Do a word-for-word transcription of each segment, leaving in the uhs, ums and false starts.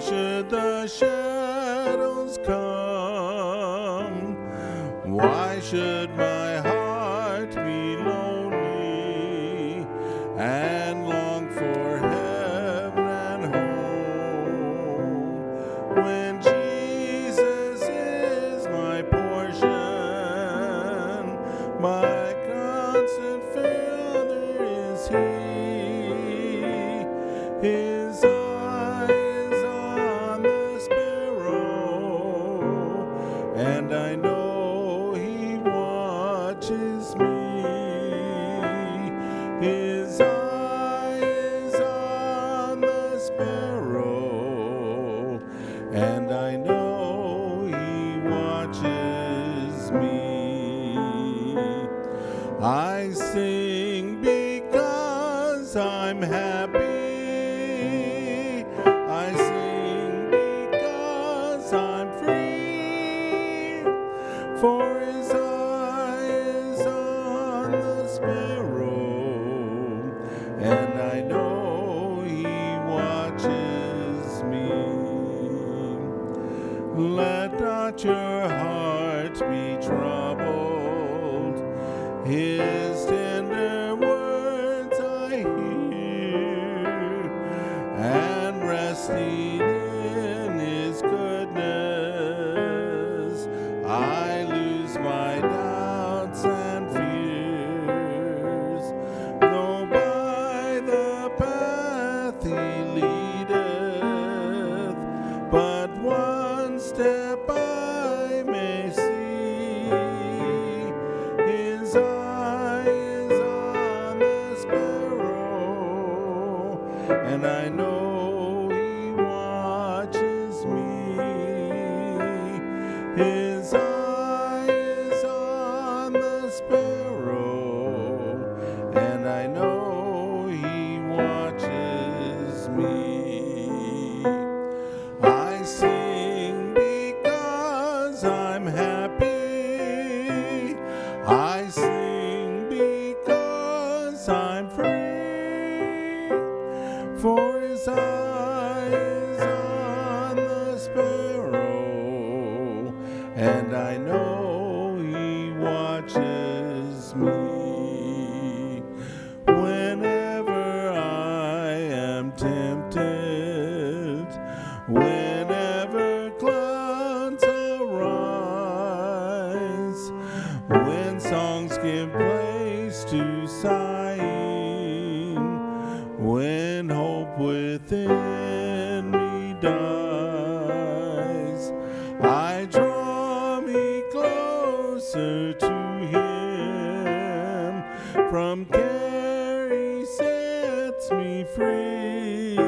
should the shadows come? Why should my heart be lonely and long for heaven and home when Jesus is my portion, my constant Father is He. His eye is on the sparrow, and I know He watches me. His eye is on the sparrow, and I know He watches me. I sing because I'm happy. I sing because I'm free, for His eye is on the sparrow, and I know He watches me. Let not your heart be troubled. His tender words I hear, and resting in His goodness, I lose my doubts and fears. Though by the path He leadeth, but one step I may see. His eye is on the sparrow, and I know He watches me. His eye is on the sparrow, and I know He watches me. I sing because I'm happy. I sing because I'm free, for His eye is on the sparrow, and I know He watches me. Whenever I am tempted, whenever clouds arise, when songs give place to sighing, when hope within me dies, I draw me closer to Him. From care He sets me free.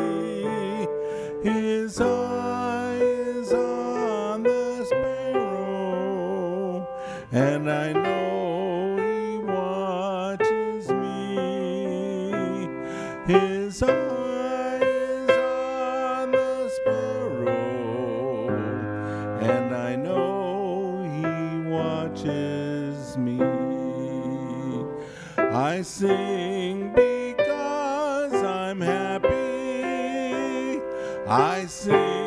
His eye is on the sparrow, and I know He watches me. His eye is on the sparrow, and I know He watches me. I sing because I'm happy. I sing